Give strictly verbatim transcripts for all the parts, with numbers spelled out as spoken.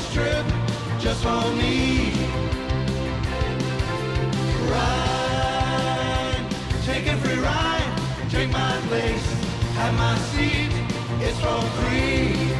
this trip just for me. Ride, take a free ride, take my place, have my seat, it's for free.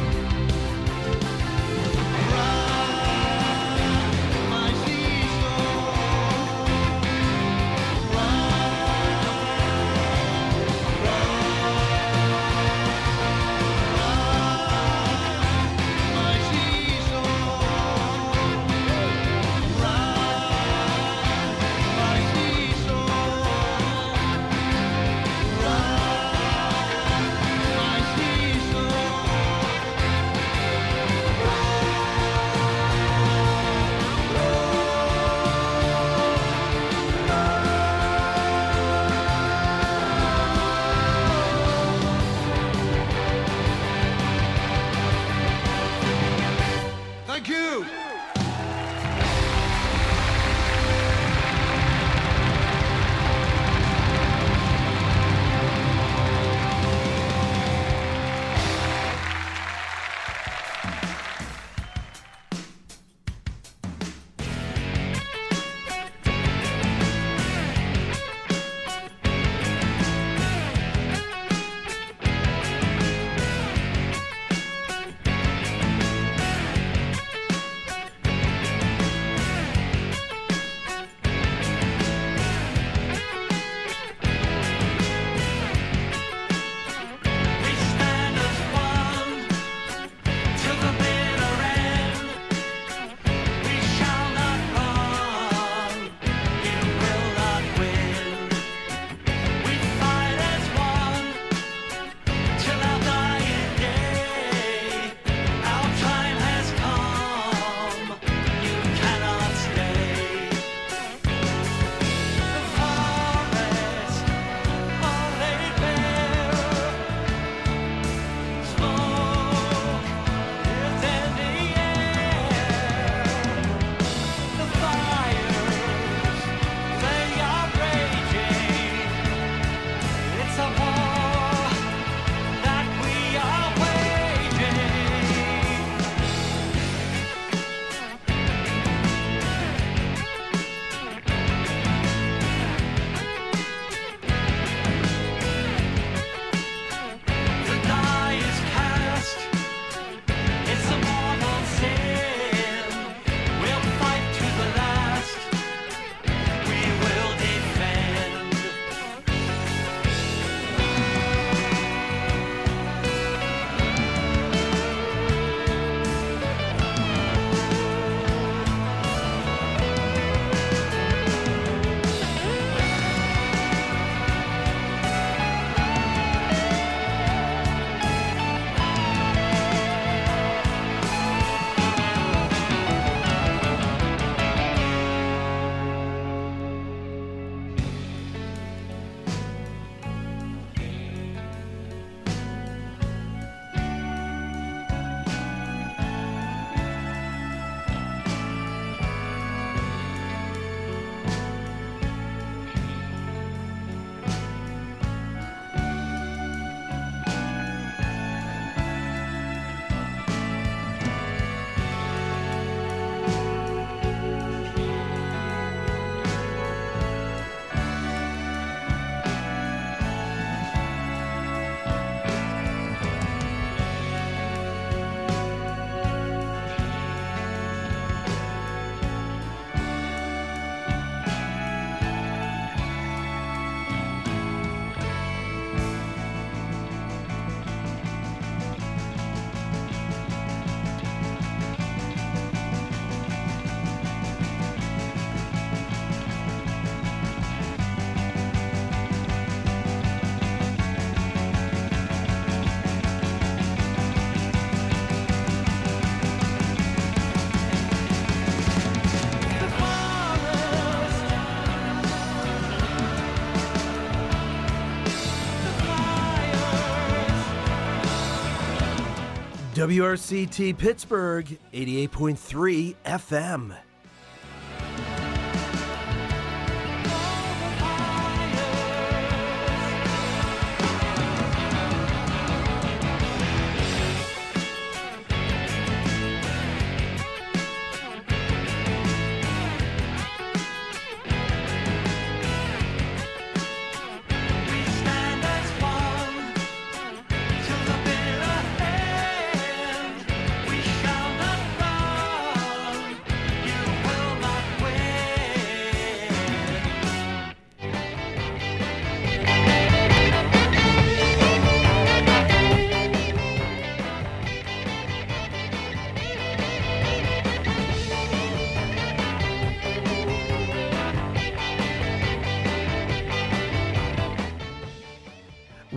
W R C T Pittsburgh, eighty-eight point three F M.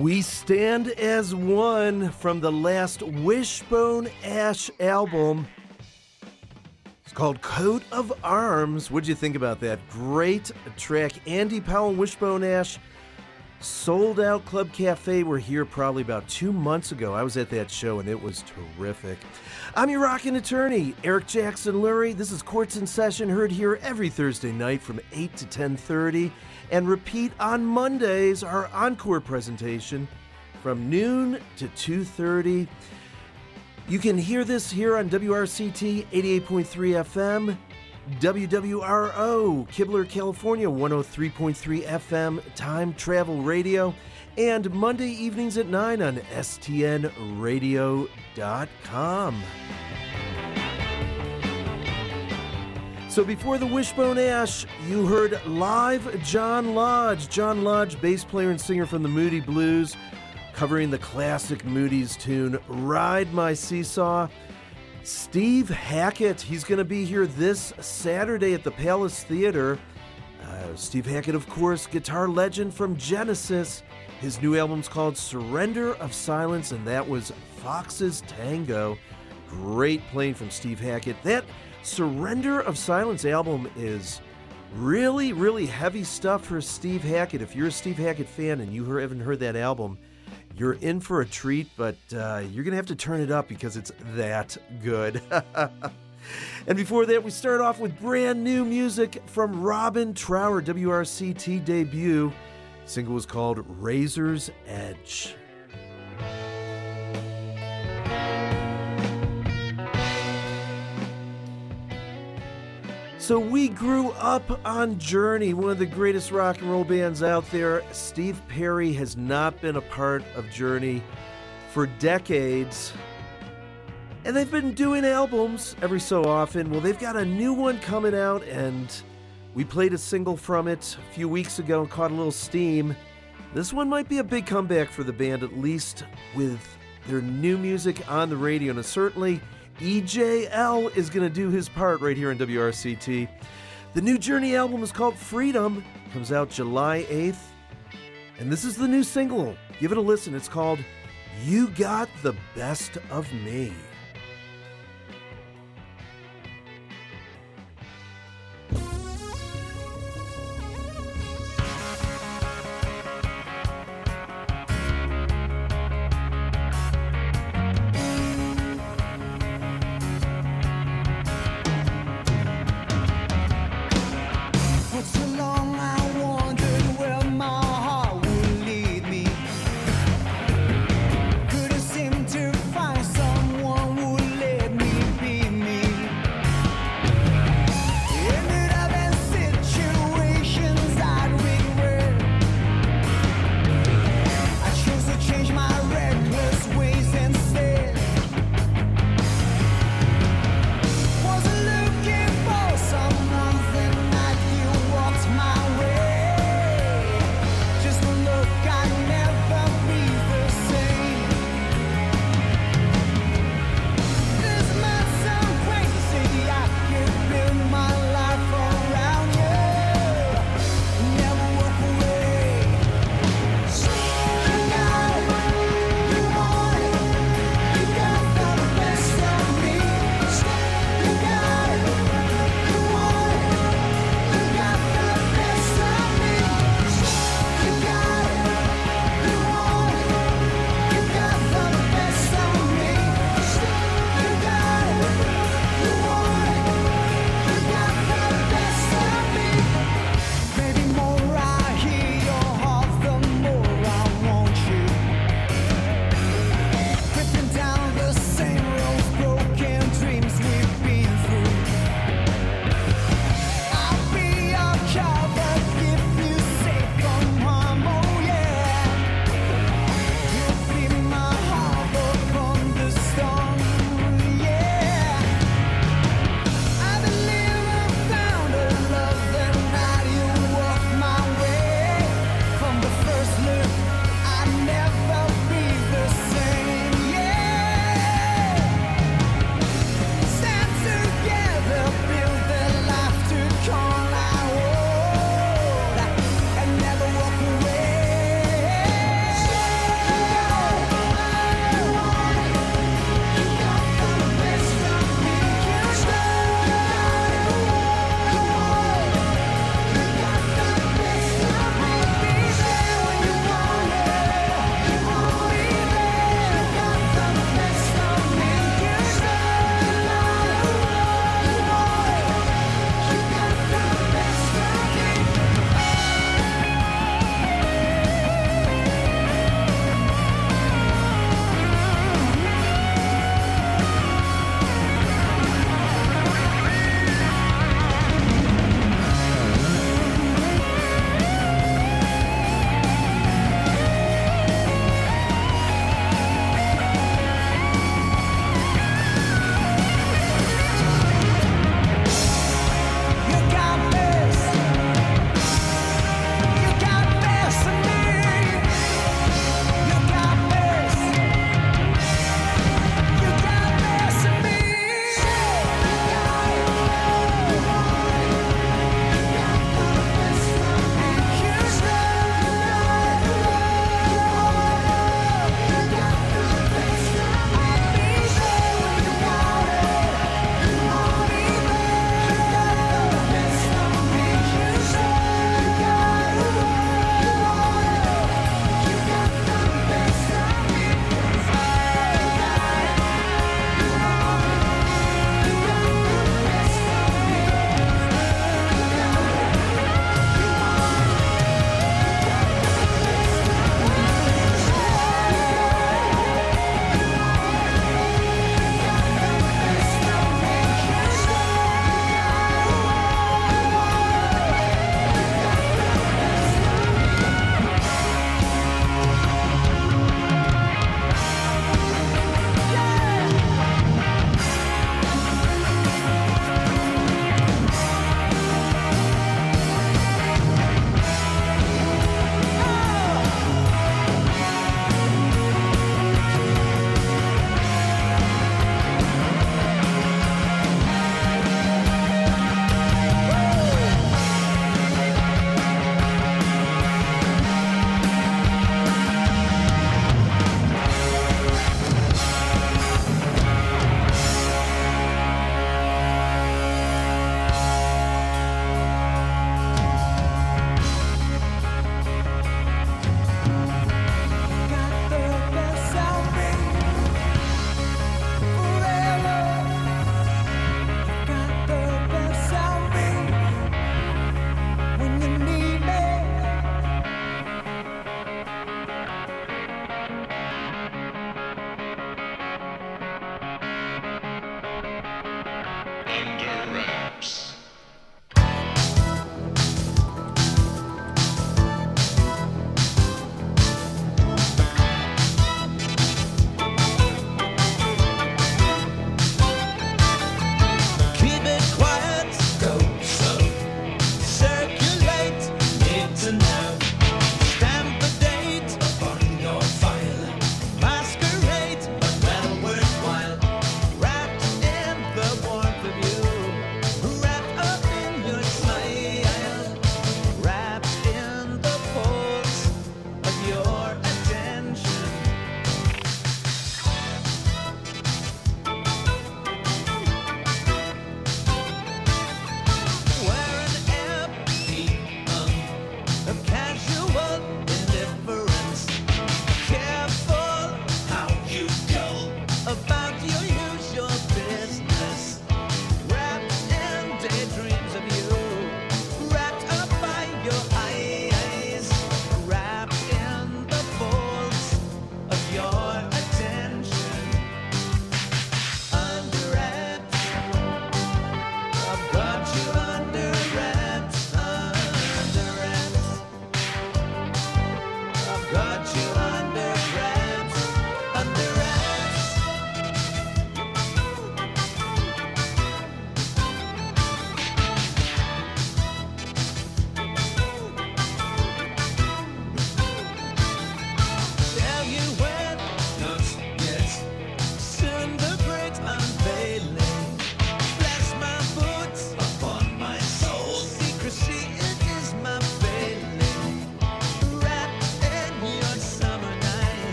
We Stand as One from the last Wishbone Ash album. It's called Coat of Arms. What'd you think about that? Great track. Andy Powell and Wishbone Ash sold out Club Cafe. Were here probably about two months ago. I was at that show and it was terrific. I'm your rockin' attorney, Eric Jackson Lurie. This is Courts in Session, heard here every Thursday night from eight to ten thirty. And repeat on Mondays, our encore presentation from noon to two thirty. You can hear this here on W R C T eighty-eight point three F M, W W R O, Kibler, California, one oh three point three F M, Time Travel Radio, and Monday evenings at nine on S T N radio dot com. So before the Wishbone Ash, you heard live John Lodge. John Lodge, bass player and singer from the Moody Blues, covering the classic Moody's tune, Ride My Seesaw. Steve Hackett, he's going to be here this Saturday at the Palace Theater. Uh, Steve Hackett, of course, guitar legend from Genesis. His new album's called Surrender of Silence, and that was Fox's Tango. Great playing from Steve Hackett. That Surrender of Silence album is really, really heavy stuff for Steve Hackett. If you're a Steve Hackett fan and you haven't heard that album, you're in for a treat, but uh, you're going to have to turn it up because it's that good. And before that, we start off with brand new music from Robin Trower, W R C T debut. The single was called Razor's Edge. So we grew up on Journey, one of the greatest rock and roll bands out there. Steve Perry has not been a part of Journey for decades. And they've been doing albums every so often. Well, they've got a new one coming out, and we played a single from it a few weeks ago and caught a little steam. This one might be a big comeback for the band, at least with their new music on the radio, and certainly E J L is going to do his part right here on W R C T. The new Journey album is called Freedom. Comes out July eighth. And this is the new single. Give it a listen. It's called You Got the Best of Me. Couldn't seem to find someone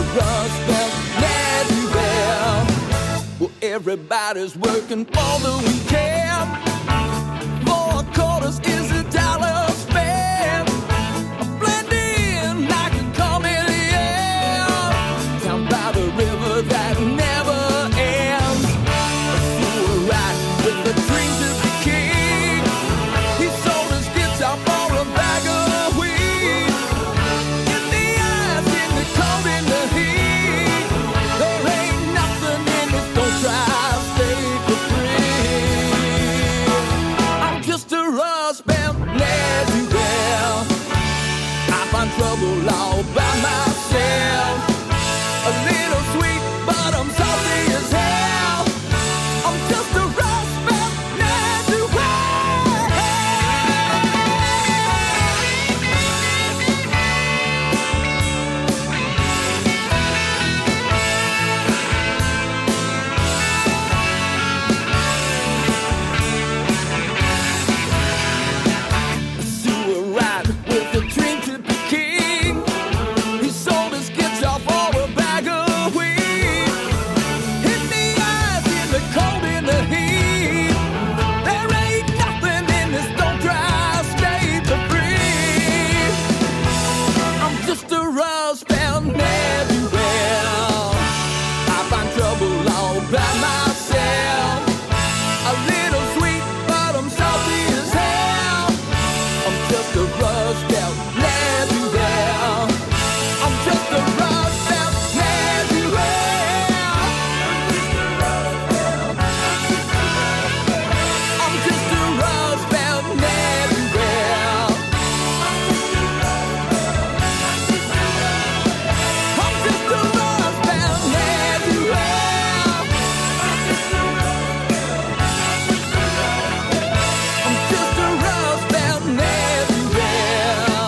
Rust Belt everywhere. Well, everybody's working for the weekend. Four quarters is a dollar spent. Blend in like a chameleon. Down by the river that never ends. A fool right with the dream to be king. He sold his guitar for a bag of weed. In the ice, in the cold, in the heat. There ain't nothing in this, don't try to stay for free. I'm just a rust belt everywhere. I find trouble all by myself. A little sweet, but I'm salty as hell. I'm just a rust belt A sewer rat with a dream to be king. He sold his guitar for a bag of weed. In the ice, in the cold, in the heat. There ain't nothing in this, don't try, stay for free. I'm just a rust belt everywhere. I find trouble all by myself. A little sweet, but I'm salty as hell. I'm just a rust belt everywhere. I'm just a rust belt everywhere. I'm just a rust belt everywhere. I'm just a rust belt everywhere. I'm just a rust belt everywhere.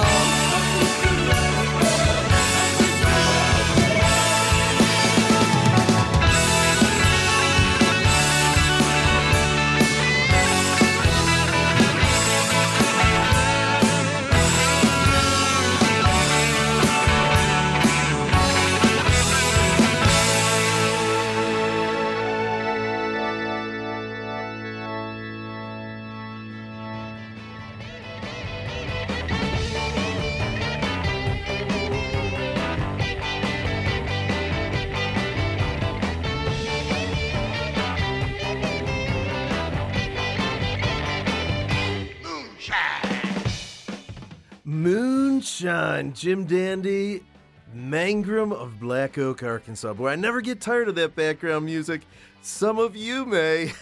Moonshine, Jim Dandy, Mangrum of Black Oak, Arkansas. Boy, I never get tired of that background music. Some of you may,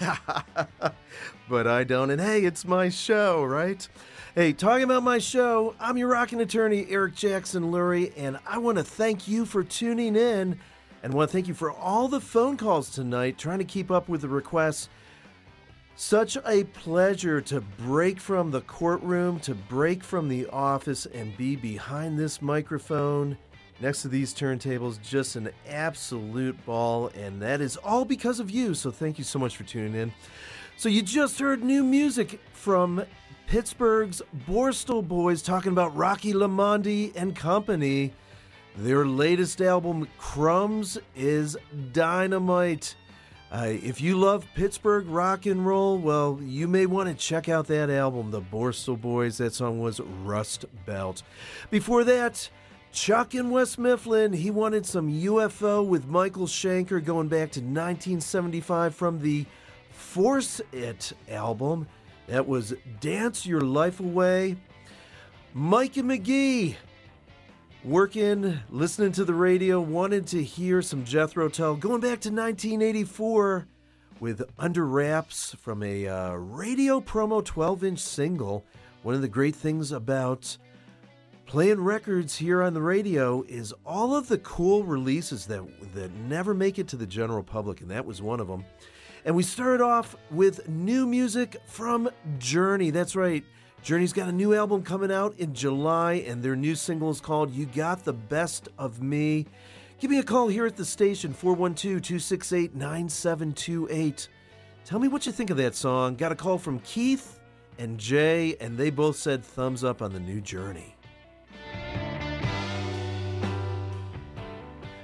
but I don't. And hey, it's my show, right? Hey, talking about my show, I'm your rockin' attorney, Eric Jackson Lurie, and I want to thank you for tuning in and want to thank you for all the phone calls tonight, trying to keep up with the requests. Such a pleasure to break from the courtroom, to break from the office and be behind this microphone next to these turntables. Just an absolute ball, and that is all because of you, so thank you so much for tuning in. So you just heard new music from Pittsburgh's Borstal Boys talking about Rocky Lamondi and company. Their latest album, Crumbs, is dynamite. Uh, if you love Pittsburgh rock and roll, well, you may want to check out that album, the Borstal Boys. That song was Rust Belt. Before that, Chuck in West Mifflin, he wanted some U F O with Michael Schenker going back to nineteen seventy-five from the Force It album. That was Dance Your Life Away. Mike and McGee, working, listening to the radio, wanted to hear some Jethro Tull going back to nineteen eighty-four with Under Wraps from a uh, radio promo twelve-inch single. One of the great things about playing records here on the radio is all of the cool releases that that never make it to the general public, and that was one of them. And we started off with new music from Journey. That's right. Journey's got a new album coming out in July, and their new single is called You Got the Best of Me. Give me a call here at the station, four one two, two six eight, nine seven two eight. Tell me what you think of that song. Got a call from Keith and Jay, and they both said thumbs up on the new Journey.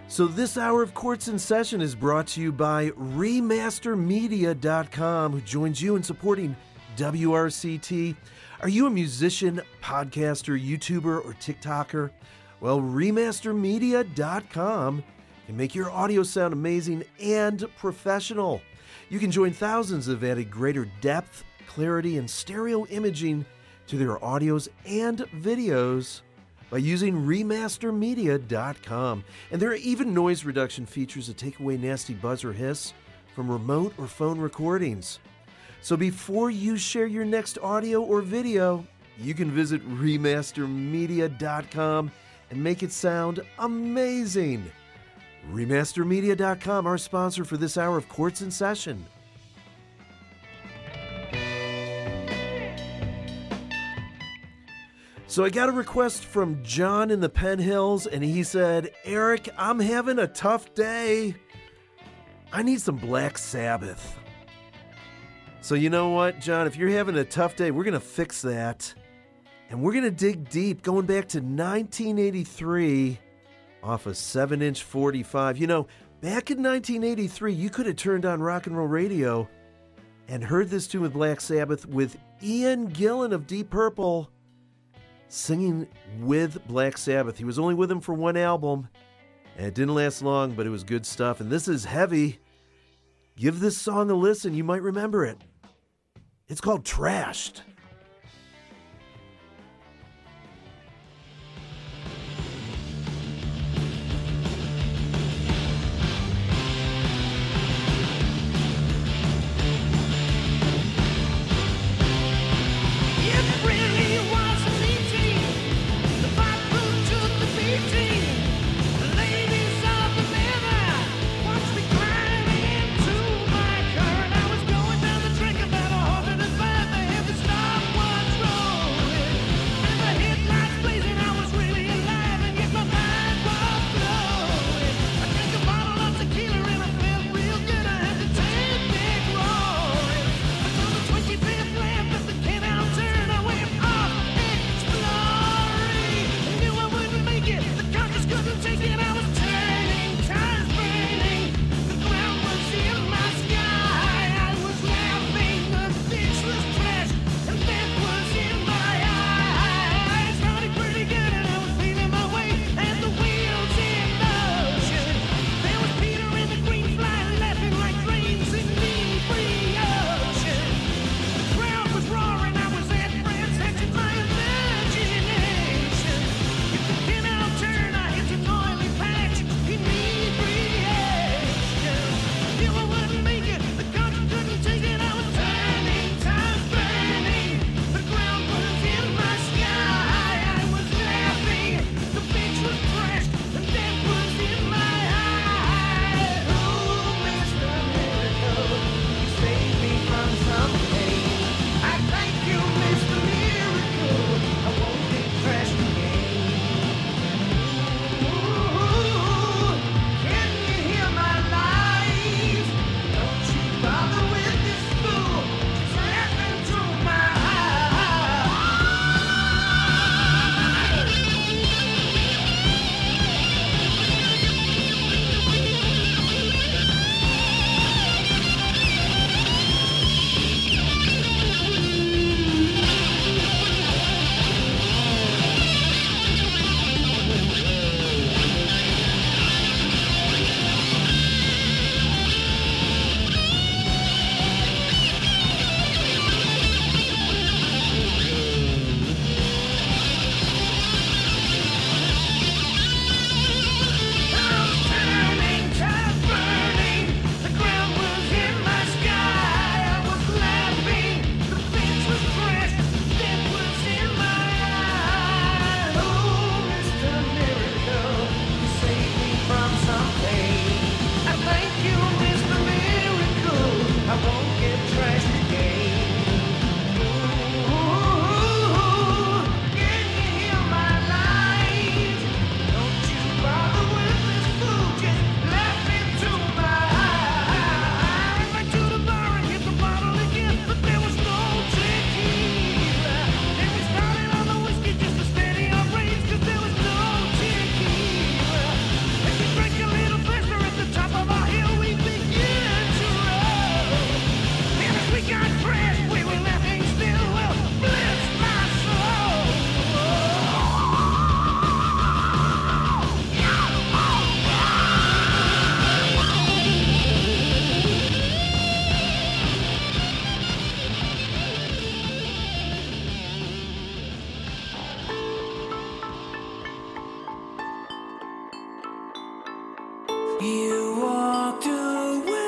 So this hour of Courts in Session is brought to you by remaster media dot com, who joins you in supporting W R C T. Are you a musician, podcaster, YouTuber, or TikToker? Well, remaster media dot com can make your audio sound amazing and professional. You can join thousands of added greater depth, clarity, and stereo imaging to their audios and videos by using remaster media dot com. And there are even noise reduction features that take away nasty buzz or hiss from remote or phone recordings. So before you share your next audio or video, you can visit remaster media dot com and make it sound amazing. remaster media dot com, our sponsor for this hour of Courts in Session. So I got a request from John in the Penn Hills, and he said, Eric, I'm having a tough day. I need some Black Sabbath. So you know what, John, if you're having a tough day, we're going to fix that. And we're going to dig deep, going back to nineteen eighty-three off a seven inch forty-five. You know, back in nineteen eighty-three, you could have turned on rock and roll radio and heard this tune with Black Sabbath with Ian Gillan of Deep Purple singing with Black Sabbath. He was only with them for one album, and it didn't last long, but it was good stuff. And this is heavy. Give this song a listen. You might remember it. It's called Trashed. Going down the drink about a hundred and five, they have the star. You walked away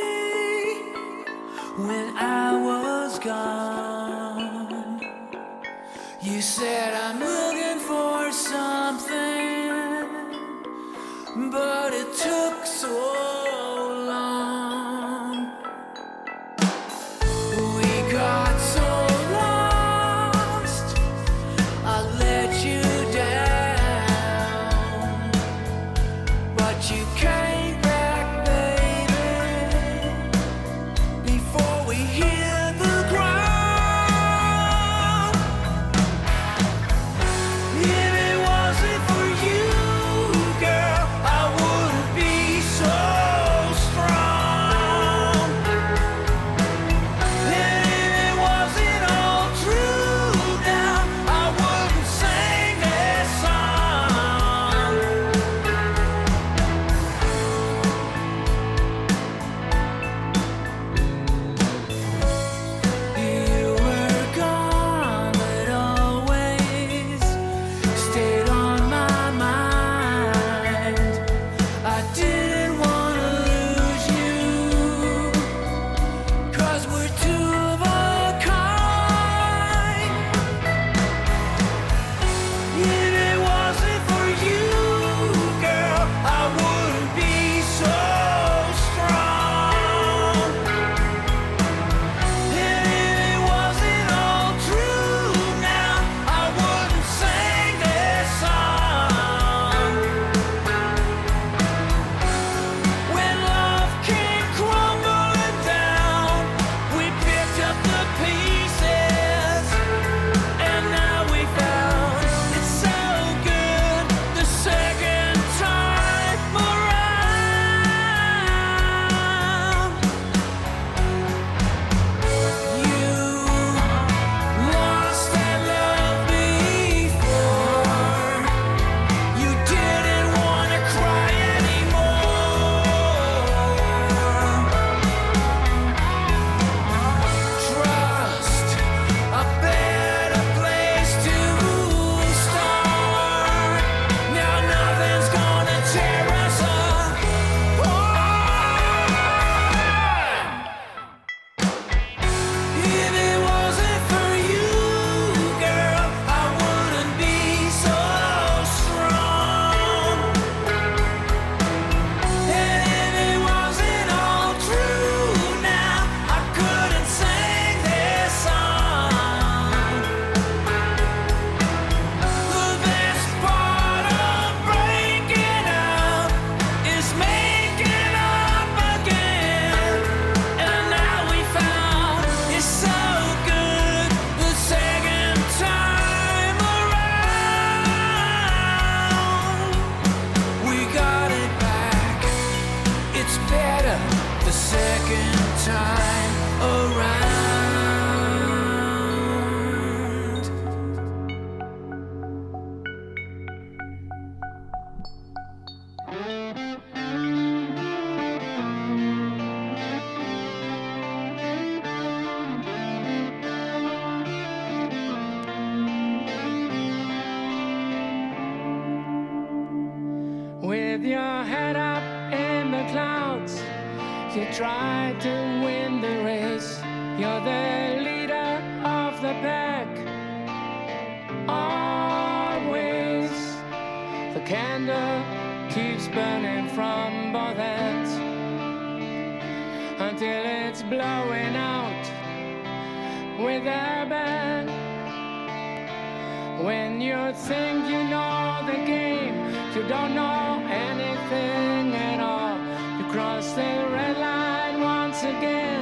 when I was gone. You said I'm looking for something, but it took so long. We got so lost, I let you down, but you came back, baby, before we hit the ground. If it wasn't for you, girl, I wouldn't be so strong. And if it wasn't all true now, I wouldn't sing this song. You were gone, but always stayed on my mind. I didn't want to lose you, 'cause we're two of a kind. If it wasn't for you, girl, I wouldn't be so strong. And if it wasn't all true now, I wouldn't sing this song. When love came crumbling down, we picked up the pieces, and now we found it's so good the second time around. You lost that love before. You didn't want to cry anymore. Trust, a better place to start. Now nothing's gonna tear us apart. If it wasn't for you, girl, I wouldn't be so strong. And if it wasn't all true now, I couldn't sing this song. The best part of breaking up is making up again. And now we found it's so good the second time around. We got it back. It's better the second time around. With your head up in the clouds, you try to win the race. You're the leader of the pack. Always the candle keeps burning from both ends until it's blowing out with a bang. When you think you know the game, you don't know anything at all. You cross the red line once again.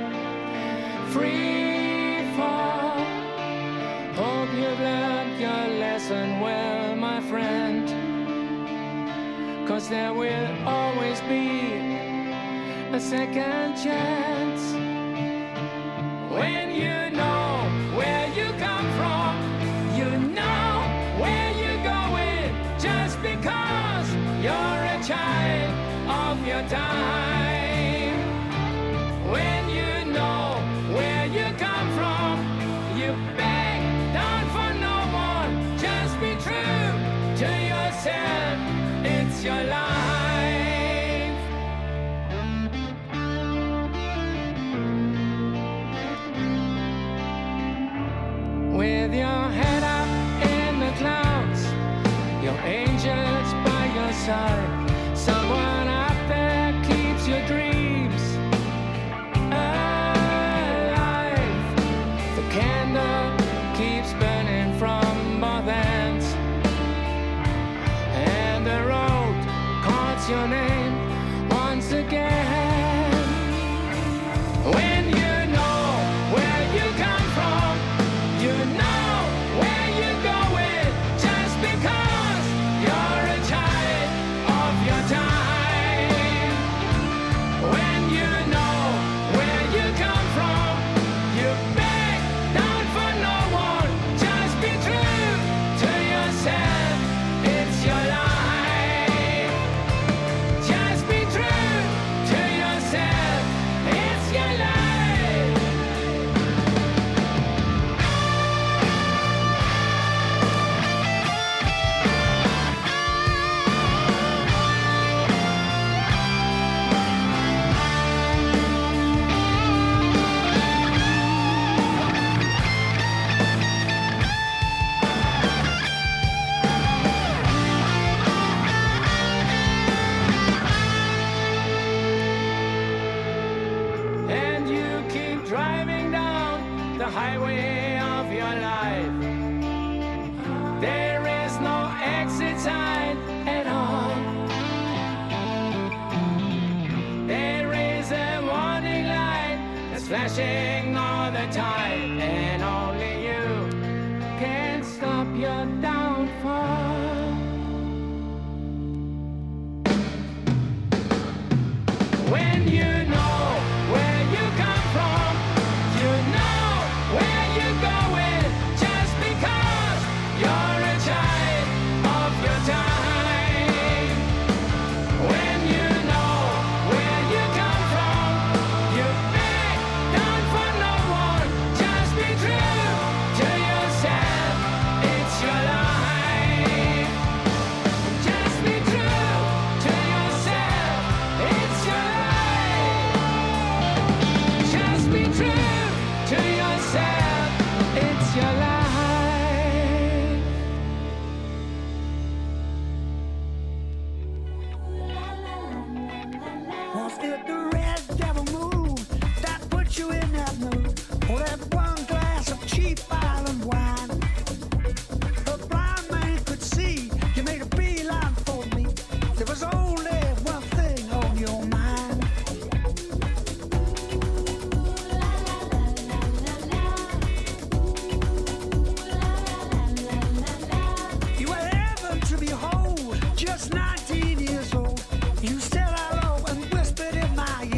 Free fall. Hope you've learned your lesson well, my friend. 'Cause there will always be a second chance. When you know where you come from, you know where you're going, just because you're a child of your time. When you know where you come from, you beg down for no one, just be true to yourself, it's your life. tight. Someone out there keeps your dreams alive. The candle keeps burning from both ends, and the road calls your name once again. When you know where you come from, you know where you're going, just because you're a child of your time. When you know where you come from, you beg down for no one, just be true to yourself, it's your life. Just be true to yourself, it's your life. And you keep driving down the highway of your life. There is no exit sign at all. There is a warning light that's flashing all the time, and only you can stop your downfall. When you know where you come from, you know where you're going, just because you're a child of your time. When you know where you come from, you beg down for no one, just be true to yourself, it's your life. Just be true to yourself, it's your life. Just be true to yourself, it's your life. Was it the red devil moon that put you in that mood? Or that one glass of cheap island wine? A blind man could see you made a beeline for me. There was only one thing on your mind. You were heaven to behold, just nineteen years old. You said hello and whispered in my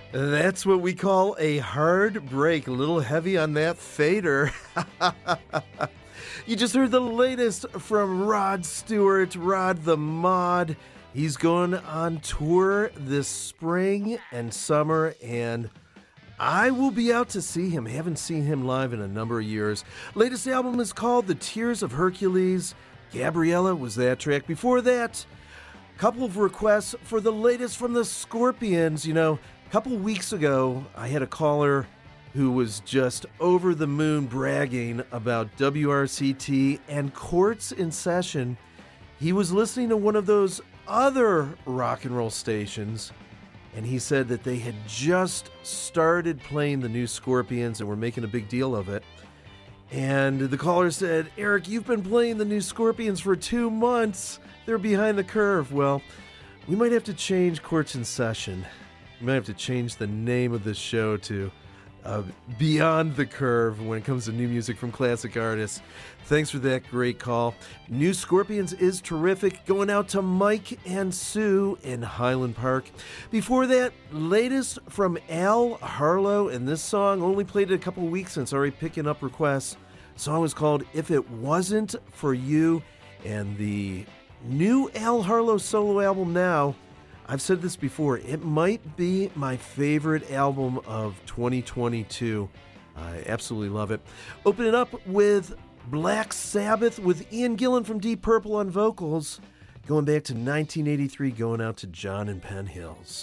That's what we call a hard break. A little heavy on that fader. You just heard the latest from Rod Stewart, Rod the Mod. He's going on tour this spring and summer, and I will be out to see him. I haven't seen him live in a number of years. Latest album is called The Tears of Hercules. Gabriella was that track. Before that, a couple of requests for the latest from the Scorpions. You know, a couple weeks ago, I had a caller who was just over the moon bragging about W R C T and Courts in Session. He was listening to one of those other rock and roll stations, and he said that they had just started playing the new Scorpions and were making a big deal of it. And the caller said, Eric, you've been playing the new Scorpions for two months. They're behind the curve. Well, we might have to change Courts in Session. We might have to change the name of the show to uh, Beyond the Curve when it comes to new music from classic artists. Thanks for that great call. New Scorpions is terrific. Going out to Mike and Sue in Highland Park. Before that, latest from Al Harlow, and this song only played it a couple weeks and it's already picking up requests. The song was called If It Wasn't For You, and the new Al Harlow solo album now, I've said this before, it might be my favorite album of twenty twenty-two. I absolutely love it. Open it up with Black Sabbath with Ian Gillan from Deep Purple on vocals. Going back to nineteen eighty-three, going out to John and Penn Hills.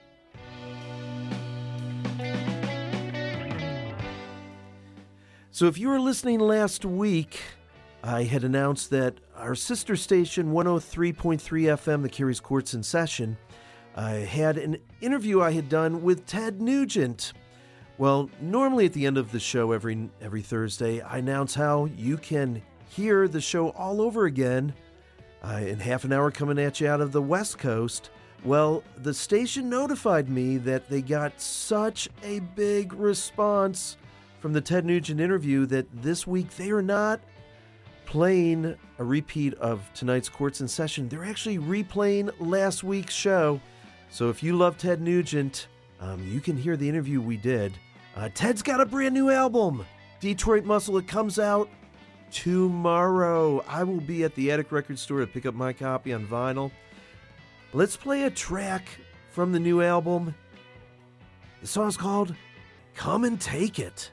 So if you were listening last week, I had announced that our sister station, one oh three point three F M, that carries Courts in Session, I had an interview I had done with Ted Nugent. Well, normally at the end of the show every every Thursday, I announce how you can hear the show all over again uh, in half an hour coming at you out of the West Coast. Well, the station notified me that they got such a big response from the Ted Nugent interview that this week they are not playing a repeat of tonight's Courts in Session. They're actually replaying last week's show. So if you love Ted Nugent, um, you can hear the interview we did. Uh, Ted's got a brand new album, Detroit Muscle. It comes out tomorrow. I will be at the Attic Record Store to pick up my copy on vinyl. Let's play a track from the new album. The song's called Come and Take It.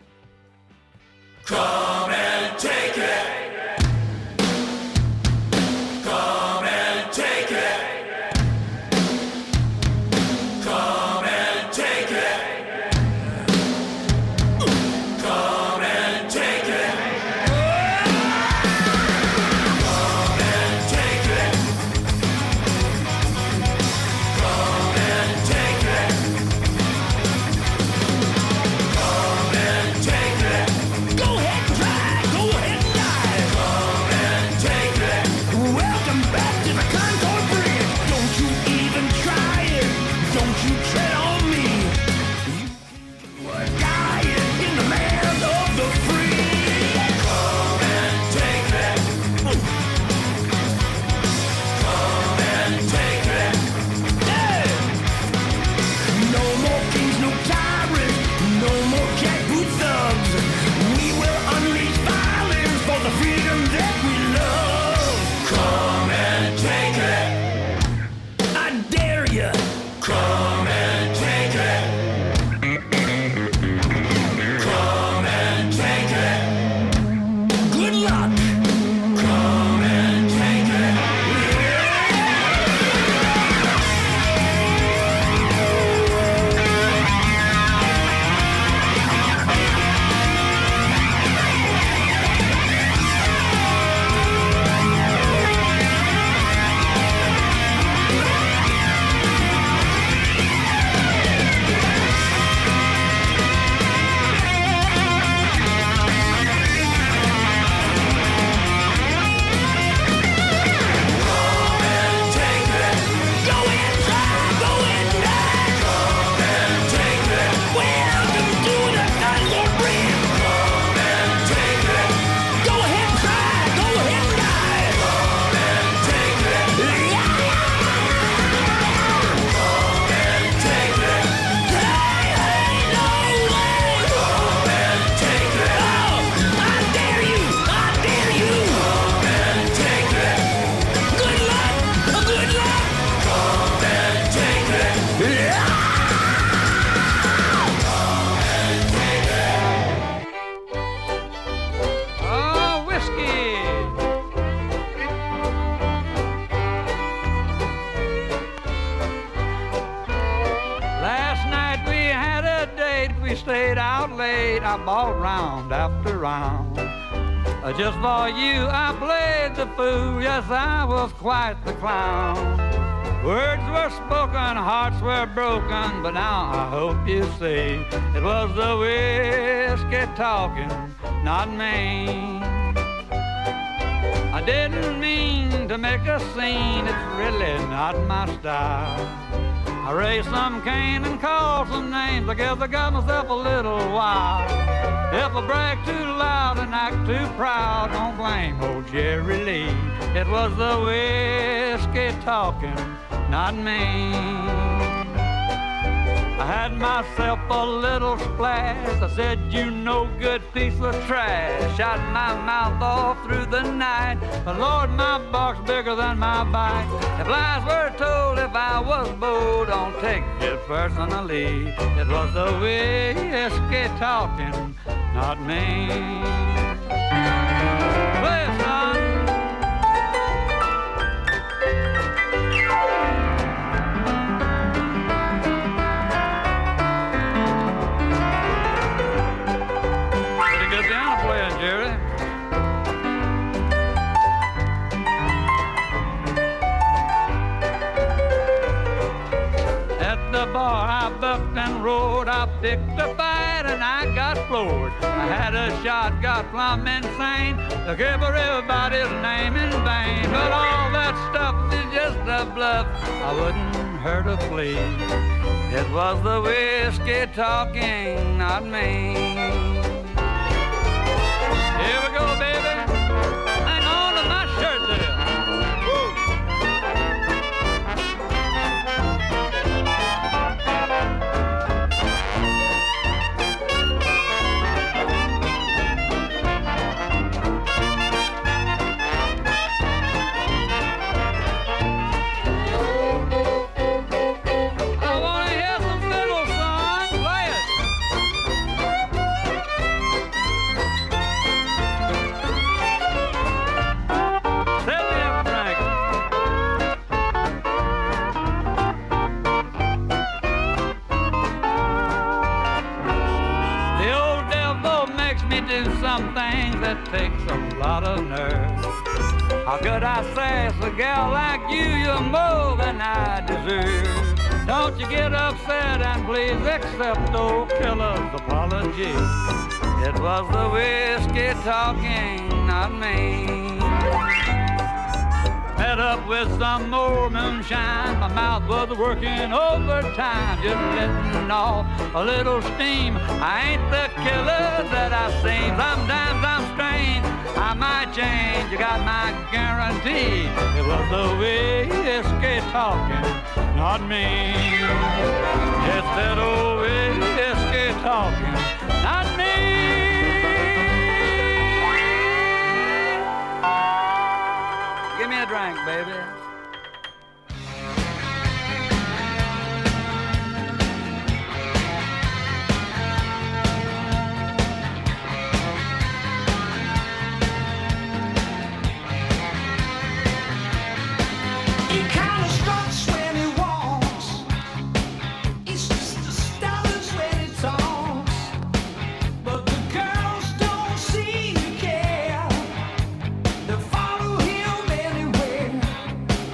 Come and take it. Come and take it. Come and take it. Come and take it. Come and take it. Come and take it. Come and take it. Go ahead and try, go ahead and die. stayed out late, I bought round after round. Uh, Just for you, I played the fool. Yes, I was quite the clown. Words were spoken, hearts were broken, but now I hope you see it was the whiskey talking, not me. I didn't mean to make a scene, it's really not my style. I raised some cane and called some names, I guess I got myself a little wild. If I brag too loud and act too proud, don't blame old Jerry Lee. It was the whiskey talking, not me. I had myself a little splash. I said, you no good piece of trash. Shot my mouth all through the night. But Lord, my bark's bigger than my bite. If lies were told, if I was bold, don't take it personally. It was the whiskey talking, not me. Play it, son. Jerry. At the bar I bucked and roared, I picked a fight and I got floored. I had a shot, got plumb insane, I gave everybody's name in vain. But all that stuff is just a bluff, I wouldn't hurt a flea. It was the whiskey talking, not me. Here we go, baby. Hang on to my shirt there. Woo. I want to hear some fiddle, son. Play it. Do some things that takes a lot of nerve. How could I sass a gal like you? You're more than I deserve. Don't you get upset and please accept old killer's apology. It was the whiskey talking, not me. Met up with some more moonshine. My mouth was working overtime, just letting off a little steam. I ain't the killer that I seem. Sometimes I'm strange, I might change. You got my guarantee. It was the whiskey talking, not me. It's that old whiskey talking, not me. Give me a drink, baby. He kind of struts when he walks. He's just a stallion when he talks. But the girls don't seem to care. They follow him anywhere.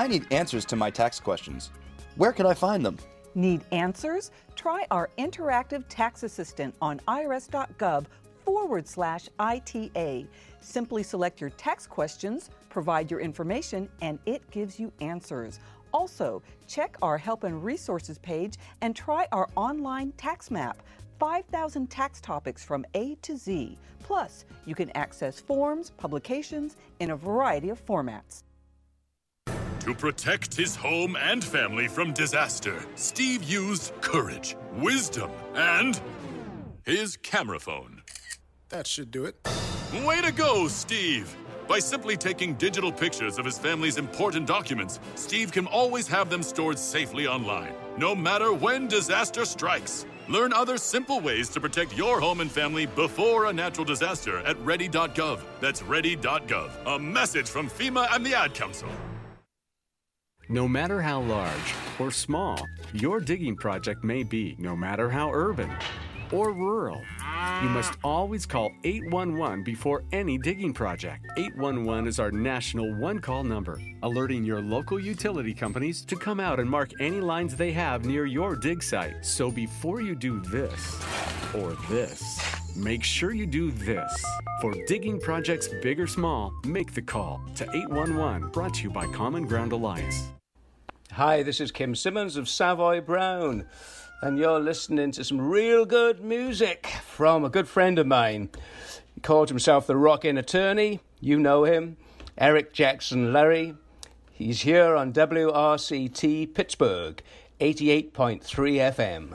I need answers to my tax questions. Where can I find them? Need answers? Try our interactive tax assistant on irs.gov forward slash ITA. Simply select your tax questions, provide your information, and it gives you answers. Also, check our Help and Resources page and try our online tax map. five thousand tax topics from A to Z. Plus, you can access forms, publications in a variety of formats. To protect his home and family from disaster, Steve used courage, wisdom, and his camera phone. That should do it. Way to go, Steve! By simply taking digital pictures of his family's important documents, Steve can always have them stored safely online, no matter when disaster strikes. Learn other simple ways to protect your home and family before a natural disaster at ready dot gov. That's ready dot gov. A message from FEMA and the Ad Council. No matter how large or small your digging project may be, no matter how urban or rural, you must always call eight one one before any digging project. eight one one is our national one-call number, alerting your local utility companies to come out and mark any lines they have near your dig site. So before you do this or this, make sure you do this. For digging projects big or small, make the call to eight one one, brought to you by Common Ground Alliance. Hi, this is Kim Simmons of Savoy Brown, and you're listening to some real good music from a good friend of mine. He called himself the Rockin' Attorney. You know him, Eric Jackson Larry. He's here on W R C T Pittsburgh, eighty-eight point three F M.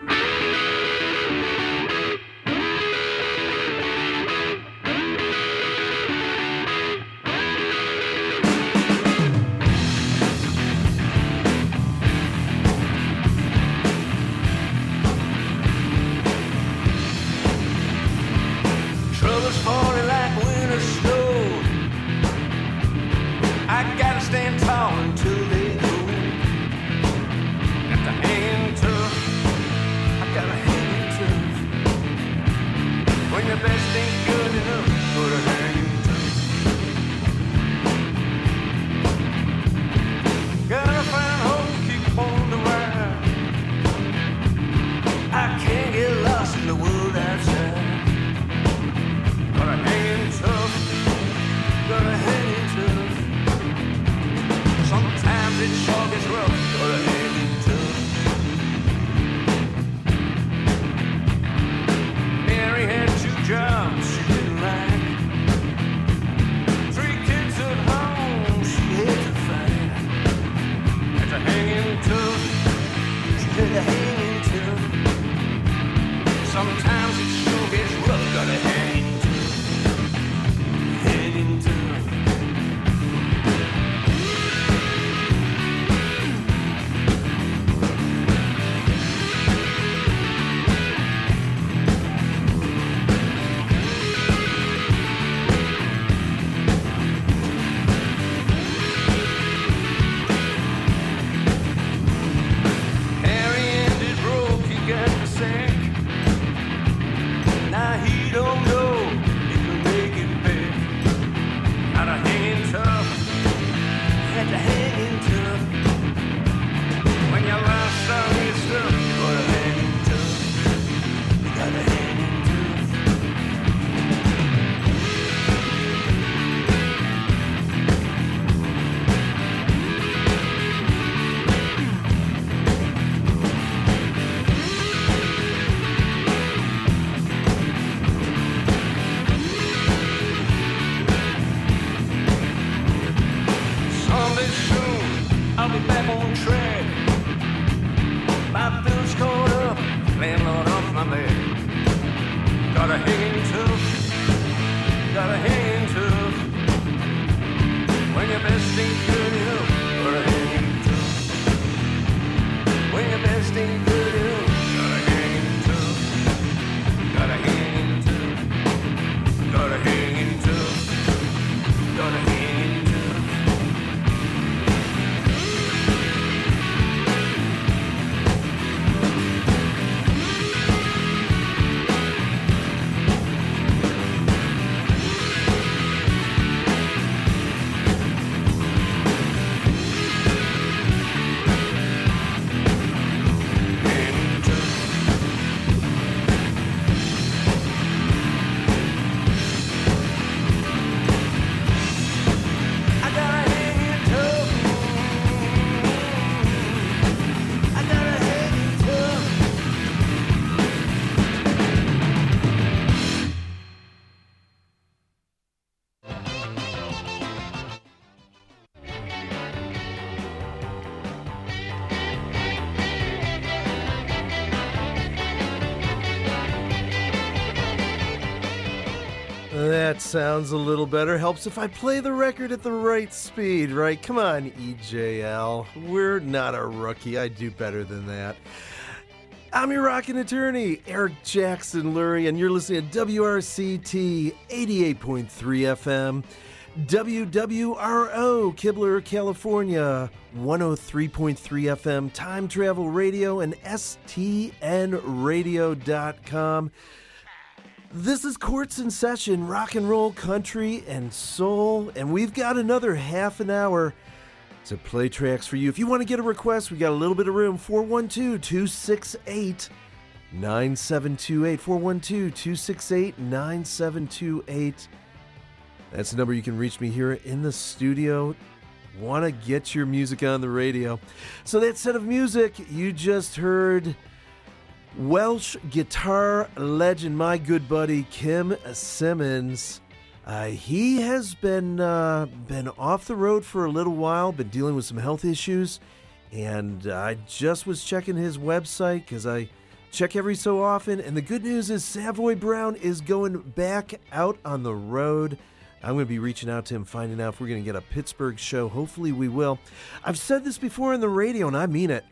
Troubles falling like winter snow. I gotta stand tall until they go. Got to hang tough. I gotta hang tough. When your best ain't good enough, gotta hang tough. Gotta find hope to keep on the ride. I can't get lost in the world outside. Gotta hang tough, gotta hang tough. Sometimes it sure gets rough, gotta hang tough. Mary had two jobs she didn't like. Three kids at home she had to fight. Had to hang tough, she had to hang tough. Sometimes it sure gets rough, gotta hang hanging tough. Harry ended broke, he got the sack. Now he don't know if he'll make it back. Gotta hang tough, had to hang tough. When your last song is stuff, gotta hang tough, gotta hang tough. Someday soon, I'll be back on track. My bills caught up, landlord off my back. Gotta hang tough, gotta hang tough. When your best ain't good enough, gotta hang tough. When your best ain't good enough, gotta hang tough, gotta hang tough, gotta hang tough, gotta hang tough. That sounds a little better. Helps if I play the record at the right speed, right? Come on, E J L. We're not a rookie. I do better than that. I'm your rockin' attorney, Eric Jackson Lurie, and you're listening to W R C T eighty-eight point three F M, W W R O, Kibler, California, one oh three point three F M, Time Travel Radio, and S T N radio dot com. This is Courts in Session, rock and roll, country, and soul, and we've got another half an hour to play tracks for you. If you want to get a request, we got a little bit of room. four one two, two six eight, nine seven two eight, four one two, two six eight, nine seven two eight. That's the number you can reach me here in the studio. Want to get your music on the radio. So that set of music, you just heard Welsh guitar legend, my good buddy Kim Simmons. Uh, he has been uh, been off the road for a little while, been dealing with some health issues, and I just was checking his website because I check every so often, and the good news is Savoy Brown is going back out on the road. I'm going to be reaching out to him, finding out if we're going to get a Pittsburgh show. Hopefully we will. I've said this before on the radio, and I mean it.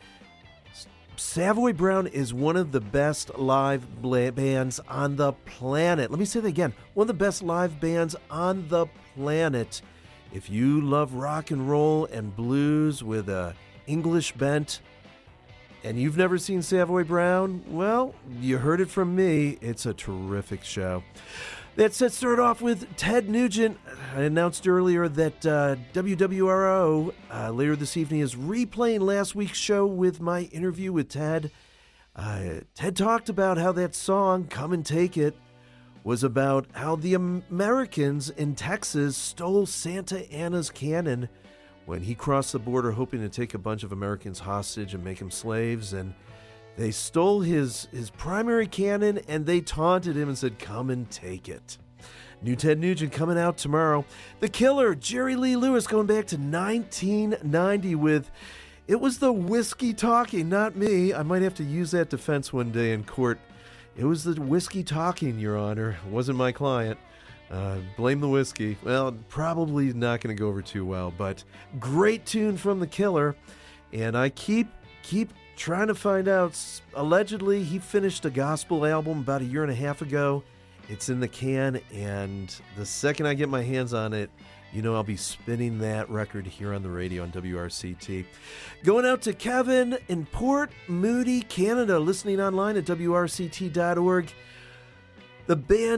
Savoy Brown is one of the best live bla- bands on the planet. Let me say that again. One of the best live bands on the planet. If you love rock and roll and blues with a English bent, and you've never seen Savoy Brown, well, you heard it from me. It's a terrific show. That set started off with Ted Nugent. I announced earlier that uh, W W R O uh, later this evening is replaying last week's show with my interview with Ted. Uh, Ted talked about how that song, Come and Take It, was about how the Americans in Texas stole Santa Anna's cannon when he crossed the border hoping to take a bunch of Americans hostage and make them slaves, and they stole his, his primary cannon, and they taunted him and said, come and take it. New Ted Nugent coming out tomorrow. The Killer, Jerry Lee Lewis, going back to nineteen ninety with, it was the whiskey talking, not me. I might have to use that defense one day in court. It was the whiskey talking, Your Honor. It wasn't my client. Uh, blame the whiskey. Well, probably not going to go over too well, but great tune from The Killer. And I keep, keep, trying to find out, allegedly he finished a gospel album about a year and a half ago. It's in the can, and the second I get my hands on it, you know I'll be spinning that record here on the radio on W R C T. Going out to Kevin in Port Moody, Canada, listening online at W R C T dot org. The band